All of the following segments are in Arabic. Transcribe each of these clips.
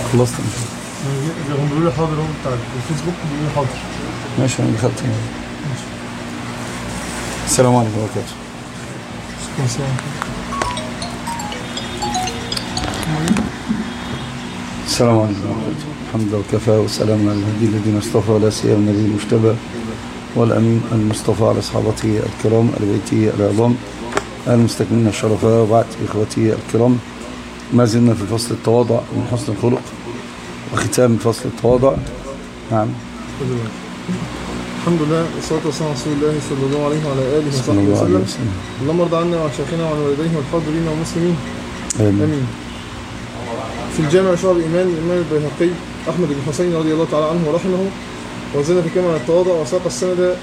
خلصت. هم بيقولوا لي حاضر، هم بتاع الفيسبوك بيقولوا لي حاضر. ماشي انا دخلت. السلام عليكم ورحمة الله وبركاته. السلام عليكم ورحمة الله. الحمد لله وكفى والسلام على الهدي الذين اصطفى ولا سيما النبي المجتبى والأمين المصطفى على أصحابته الكرام البيتي العظام المستكملين الشرفاء. وبعد إخوتي الكرام، ما زلنا في فصل التواضع من حسن الخلق وختام فصل التواضع. نعم. الحمد لله والصلاة والسلام على رسول الله صلى الله عليه وعلى آله وصحبه وسلم. اللهم ارض عنا وعن شيخنا وعن والديه والحاضرين والمسلمين. آمين. في الجامع شعب الإيمان الإمام البيهقي أحمد بن حسين رضي الله تعالى عنه ورحمه وزن في كلمة التواضع وساق السند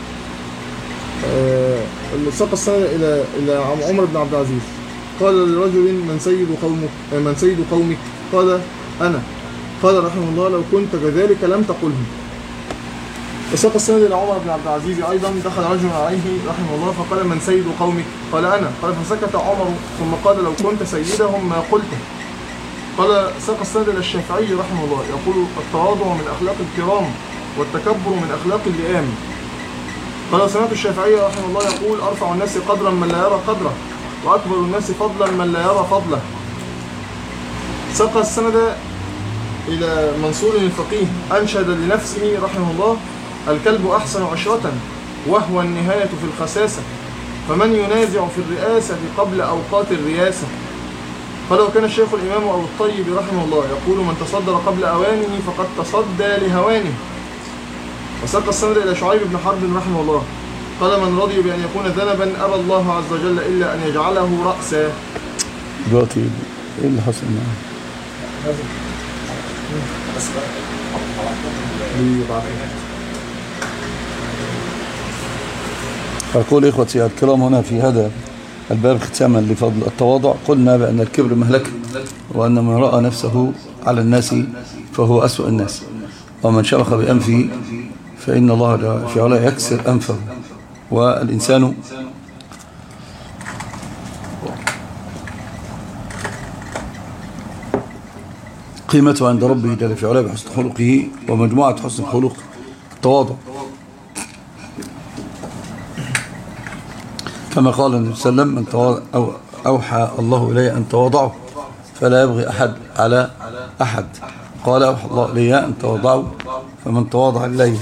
إلى عمر بن عبد العزيز. قال لرجل من سيد قومك؟ قال أنا. قال رحمه الله لو كنت كذلك لم تقله. وساق السند إلى عمر بن عبد العزيز أيضا. دخل رجل عليه رحمه الله فقال من سيد قومك؟ قال أنا. قال فسكت عمر ثم قال لو كنت سيدهم ما قلته. قال ساق السند إلى الشافعي رحمه الله يقول التواضع من أخلاق الكرام والتكبر من أخلاق اللئام. قال سمعت الشافعي رحمه الله يقول أرفع الناس قدرا من لا يرى قدره وأكبر الناس فضلا من لا يرى فضله. ساق السند إلى منصور الفقيه أنشد لنفسه رحمه الله الكلب أحسن عشرة وهو النهاية في الخساسة فمن ينازع في الرئاسة قبل أوقات الرياسة. قال وكان الشيخ الإمام أبو الطيب رحمه الله يقول من تصدر قبل أوانه فقد تصدى لهوانه. وساق السند إلى شعيب بن حرب رحمه الله قال من رضي بأن يكون ذنبا أبى الله عز وجل إلا أن يجعله رأسا. دلوقتي إيه اللي حصل معاه؟ أقول إخوتي الكرام هنا في هذا الباب ختاما لفضل التواضع قلنا بأن الكبر مهلكة وأن من رأى نفسه على الناس فهو أسوأ الناس ومن شرخ بأنفه فإن الله في علاه يكسر أنفه. والإنسان قيمته عند ربه جل في علاه بحسن خلقه ومجموعة حسن الخلق التواضع كما قال النبي صلى الله عليه وسلم من تواضع أو أوحى الله إلي أن تواضعوا فلا يبغي أحد على أحد. قال أوحى الله إلي أن تواضعوا فمن تواضع لله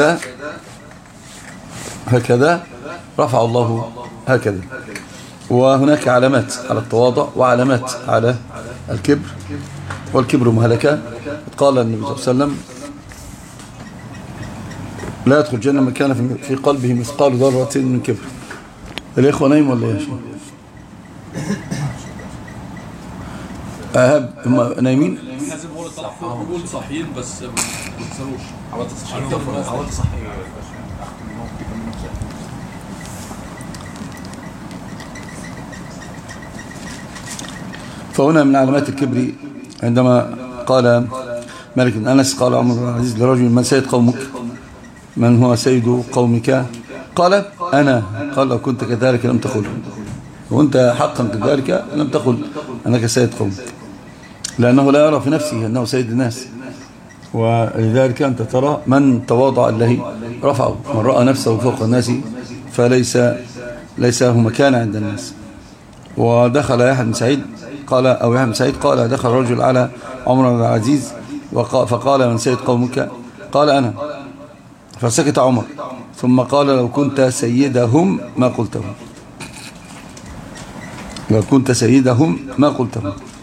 هكذا رفع الله هكذا. وهناك علامات على التواضع وعلامات على الكبر والكبر مهلكة. قال النبي صلى الله عليه وسلم لا يدخل الجنة من كان في قلبه مثقال ذرة من كبر. الإخوة نايم ولا يا شيخ؟ هم نايمين؟ حازم هو اللي طلع فوق بيقول صحيين بس ما بيكسروش. حاولت صحي فهنا من علامات الكبر عندما قال مالك بن أنس قال عمر بن العزيز لرجل من سيد قومك؟ من هو سيد قومك؟ قال أنا. قال لو كنت كذلك لم تقله. وأنت حقا كذلك لم تقل أنك سيد قومك لأنه لا يرى في نفسه أنه سيد الناس. ولذلك أنت ترى من تواضع الله رفعه. من رأى نفسه فوق الناس فليس له مكان عند الناس. ودخل يحيى بن سعيد قال دخل رجل على عمر بن العزيز فقال من سيد قومك؟ قال أنا. فسكت عمر ثم قال لو كنت سيدهم ما قلته. لو كنت سيدهم ما قلته.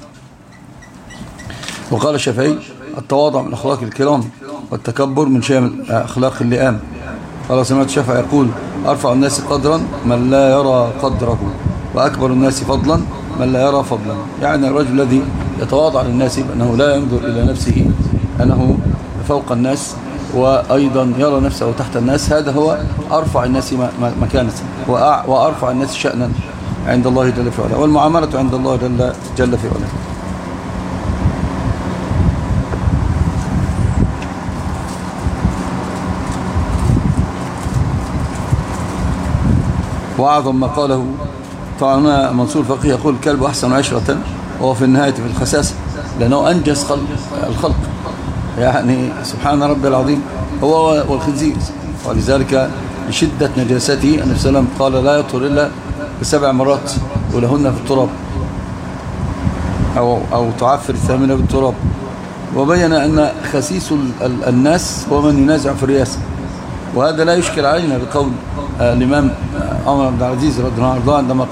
وقال الشافعي التواضع من أخلاق الكرام والتكبر من شأن أخلاق اللئام. قال سمعت الشافعي يقول أرفع الناس قدرا من لا يرى قدره وأكبر الناس فضلا من لا يرى فضلا. يعني الرجل الذي يتواضع للناس بأنه لا ينظر إلى نفسه أنه فوق الناس وأيضا يرى نفسه تحت الناس هذا هو أرفع الناس مكانة وأرفع الناس شأنا عند الله جل في علاه. والمعاملة عند الله جل في علاه. وأعظم ما قاله طبعا منصور فقيه يقول الكلب أحسن عشرة وهو في النهاية في الخساسة لأنه أنجس الخلق، يعني سبحان ربي العظيم، هو والخنزير. ولذلك لشدة نجاسته النبي صلى الله عليه وسلم قال لا يطهر إلا ب7 مرات ولهن في التراب، أو تعفر الثامنة بالتراب. وبين أن خسيس الناس هو من ينازع في الرئاسة، وهذا لا يشكل علينا بقول الإمام عمر بن عبد العزيز رضي الله عنه عندما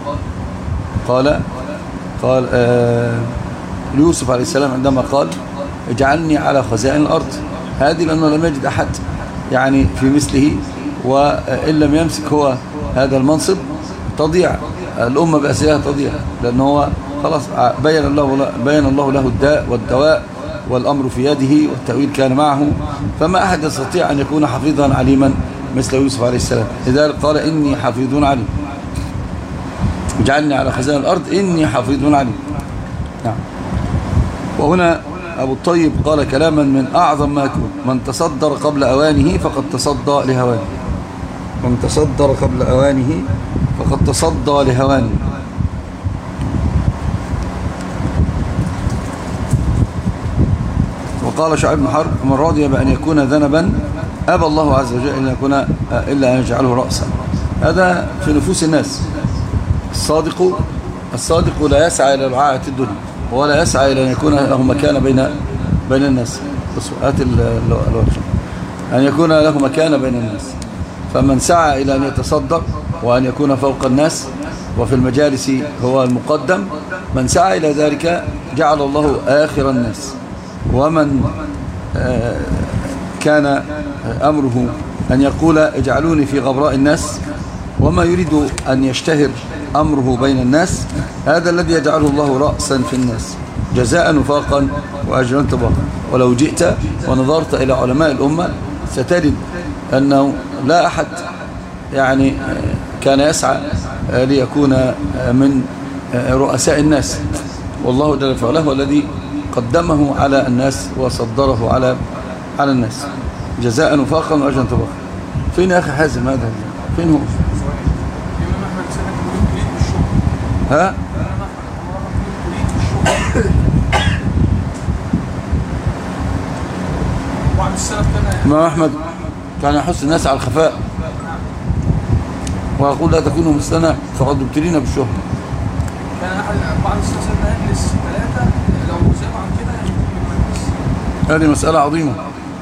قال ليوسف عليه السلام عندما قال اجعلني على خزائن الأرض، هذه لأنه لم يجد أحد يعني في مثله، وإن لم يمسك هو هذا المنصب تضيع الأمة بأسرها، تضيع، لأنه هو خلاص بين الله له الداء والدواء، والأمر في يده والتأويل كان معه، فما أحد يستطيع أن يكون حفيظا عليما مثل يوسف عليه السلام. لذلك قال إني حفيظ عليم، اجعلني على خزائن الأرض إني حفيظ عليم. نعم. وهنا أبو الطيب قال كلاما من أعظم ما يكون: من تصدر قبل أوانه فقد تصدى لهوانه. من تصدر قبل أوانه فقد تصدى لهوانه. وقال شعيب بن حرب: من رضي بأن يكون ذنبا أبى الله عز وجل إلا أن يجعله رأسا. هذا في نفوس الناس. الصادق لا يسعى إلى رعاية الدنيا، ولا يسعى إلى أن يكون له مكان بين الناس. أن يكون له مكان بين الناس. فمن سعى إلى أن يتصدق وأن يكون فوق الناس وفي المجالس هو المقدم، من سعى إلى ذلك جعل الله آخر الناس. ومن كان أمره أن يقول اجعلوني في غبراء الناس، وما يريد أن يشتهر أمره بين الناس، هذا الذي يجعله الله رأسا في الناس، جزاء وفاقا وأجرا طباقا. ولو جئت ونظرت إلى علماء الأمة ستجد أنه لا أحد يعني كان يسعى ليكون من رؤساء الناس، والله جل وعلا هو الذي قدمه على الناس وصدره على الناس، جزاء وفاقا وأجرا طباقا. فين يا أخي حازم هذا؟ فين هو؟ ها؟ إمام أحمد كان يحث الناس على الخفاء ويقول لا تكونوا مثلنا فقد ابتلينا بالشهرة. كان أحد بعض السلسلة يجلس 3 لو زادوا عن كده يكون من هذه مسألة عظيمة،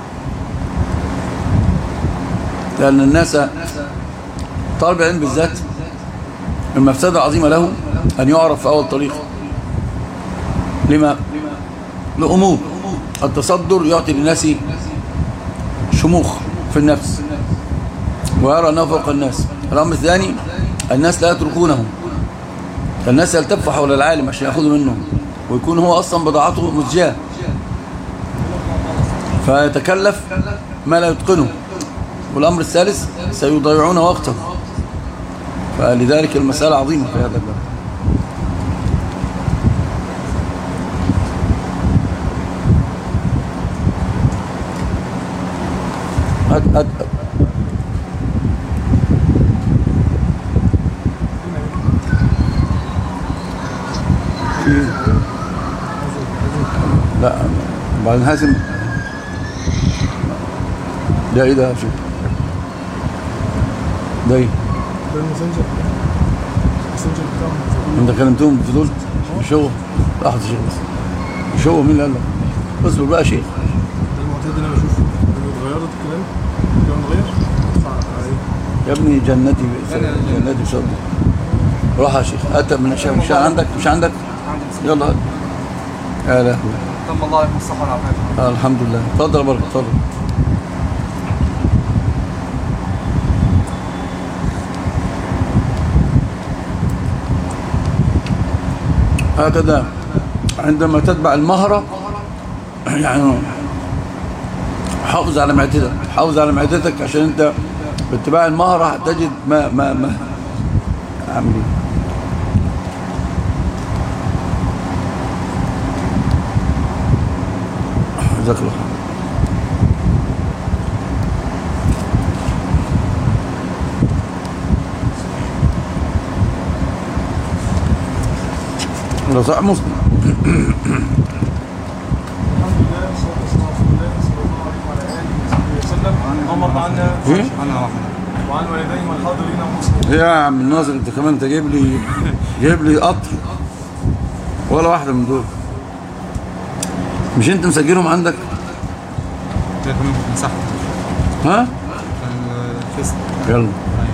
لأن الناس طالب العلم بالذات المفسدة عظيمة له أن يعرف في أول طريق. لما؟ لأمور. التصدر يعطي للناس شموخ في النفس ويرى أنه فوق الناس. الأمر الثاني: الناس لا يتركونه، الناس يلتف حول العالم عشان يأخذوا منه، ويكون هو أصلا بضاعته مزجاة، فيتكلف ما لا يتقنه. والأمر الثالث: سيضيعون وقته. فلذلك المسألة عظيمة في هذا الباب. لا بعدين حازم ده ايه ده؟ شوف ده ايه؟ ده الماسنجر بتاعهم. انت كلمتهم في دول شو لحظه شيخ بس شو مين اللي قال لك؟ اصبر بقى شيخ. ده المعتاد اللي انا بشوفه اتغيرت الكلام اتغير يا ابني جنتي بصدق. روح يا شيخ اتى من الشام. مش عندك يلا هات. يا لهوي تم الله عليكم الصحة والعافية. الحمد لله. اتفضل بركة اتفضل. هكذا عندما تتبع المهرة يعني حافظ على معدتك عشان انت باتباع المهرة تجد ما عامل ايه. جزاك الله خير. لو صح مسلم اللهم عنا ايه؟ وعن والدين والحاضرين والمسلمين. ايه يا عم الناظر انت كمان انت جايب لي قطر ولا واحده من دول؟ مش انت مسجلهم عندك؟ ده كمان مسحت ها؟ الفيس. يلا تمام.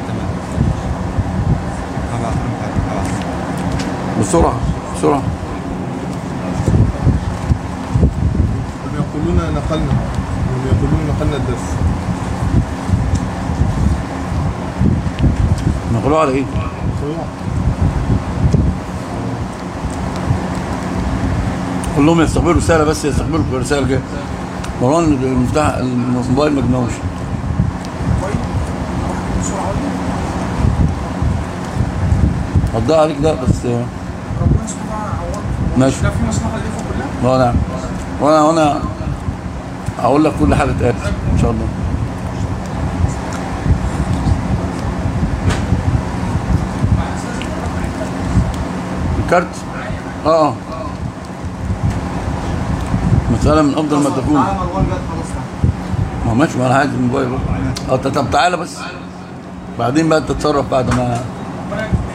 هبعت. بسرعه بسرعه. يقولون نقلنا الدرس. نقولوا على ايه؟ قول لهم يستقبلوا رساله بس، يستقبلوا رساله كده. مروان المفتاح الموبايل ما جبناهوش. هتضيع عليك ده بس. ربنا سبحانه وتعالى. ماشي. لا في مصلحه ليكم كلها. وانا هقول لك كل حاجه اتقالت ان شاء الله. الكارت مسألة من أفضل ما تكون. ما ماشي، ما أنا عايز الموبايل. طب تعالى بس بعدين بقى تتصرف بعد ما